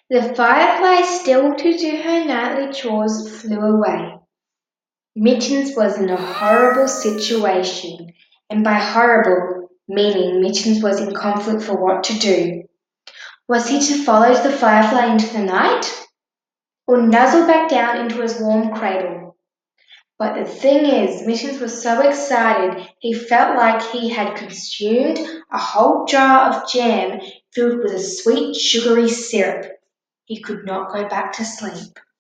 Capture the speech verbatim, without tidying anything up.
The firefly, still to do her nightly chores, flew away. Mittens was in a horrible situation, and by horrible, meaning Mittens was in conflict for what to do. Was he to follow the firefly into the night, or nuzzle back down into his warm cradle? But the thing is, Mittens was so excited he felt like he had consumed a whole jar of jam filled with a sweet sugary syrup. He could not go back to sleep.